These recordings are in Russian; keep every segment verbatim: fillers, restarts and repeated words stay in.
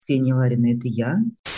Ксения Ларина, это я.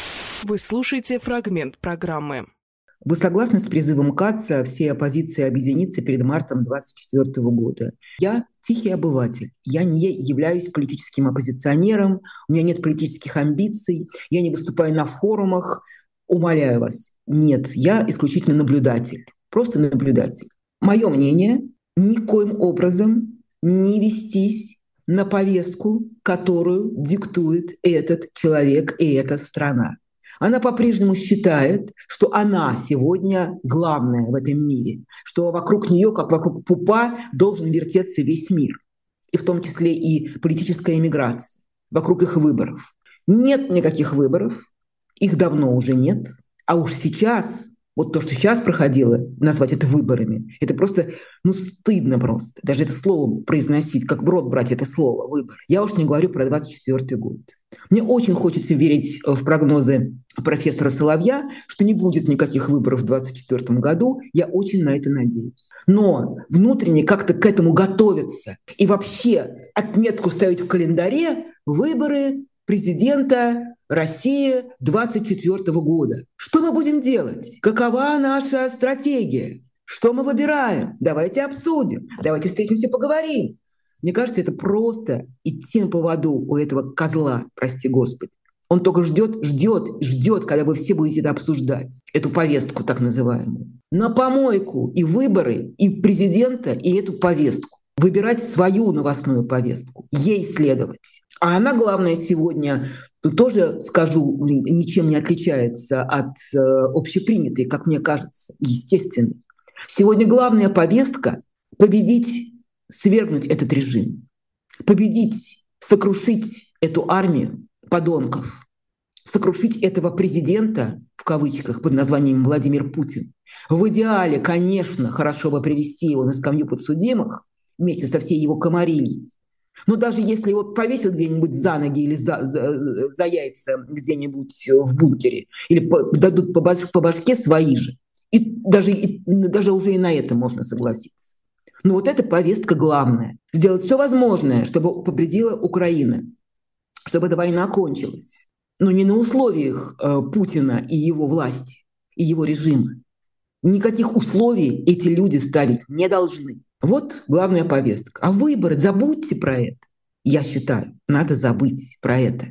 Вы слушаете фрагмент программы. Вы согласны с призывом Катца всей оппозиции объединиться перед мартом двадцать четвёртого года? Я тихий обыватель, я не являюсь политическим оппозиционером, у меня нет политических амбиций, я не выступаю на форумах. Умоляю вас, нет, я исключительно наблюдатель, просто наблюдатель. Мое мнение – никоим образом не вестись на повестку, которую диктует этот человек и эта страна. Она по-прежнему считает, что она сегодня главная в этом мире, что вокруг нее, как вокруг пупа, должен вертеться весь мир, и в том числе и политическая эмиграция, вокруг их выборов. Нет никаких выборов, их давно уже нет, а уж сейчас, вот то, что сейчас проходило, назвать это выборами, это просто, ну, стыдно просто. Даже это слово произносить, как в рот брать это слово «выбор». Я уж не говорю про двадцать четвёртый год. Мне очень хочется верить в прогнозы профессора Соловья, что не будет никаких выборов в двадцать четвёртом году. Я очень на это надеюсь. Но внутренне как-то к этому готовиться и вообще отметку ставить в календаре выборы президента России двадцать четвёртого года. Что мы будем делать? Какова наша стратегия? Что мы выбираем? Давайте обсудим. Давайте встретимся, поговорим. Мне кажется, это просто идти на поводу у этого козла, прости Господи. Он только ждет, ждет, ждет, когда вы все будете это обсуждать, эту повестку так называемую. На помойку и выборы, и президента, и эту повестку. Выбирать свою новостную повестку, ей следовать. А она, главное, сегодня, тоже скажу, ничем не отличается от э, общепринятой, как мне кажется, естественной. Сегодня главная повестка — победить, свергнуть этот режим, победить, сокрушить эту армию подонков, сокрушить этого президента, в кавычках, под названием Владимир Путин. В идеале, конечно, хорошо бы привести его на скамью подсудимых вместе со всей его комарильей. Но даже если его повесят где-нибудь за ноги или за, за, за яйца где-нибудь в бункере, или по, дадут по, баш, по башке свои же, и даже, и даже уже и на это можно согласиться. Но вот эта повестка главная. Сделать все возможное, чтобы победила Украина, чтобы эта война кончилась. Но не на условиях э, Путина и его власти, и его режима. Никаких условий эти люди ставить не должны. Вот главная повестка. А выборы, забудьте про это. Я считаю, надо забыть про это.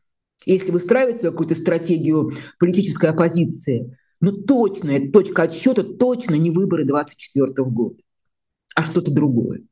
Если выстраивать свою какую-то стратегию политической оппозиции, ну точно, эта точка отсчета точно не выборы двадцать четвёртого года, а что-то другое.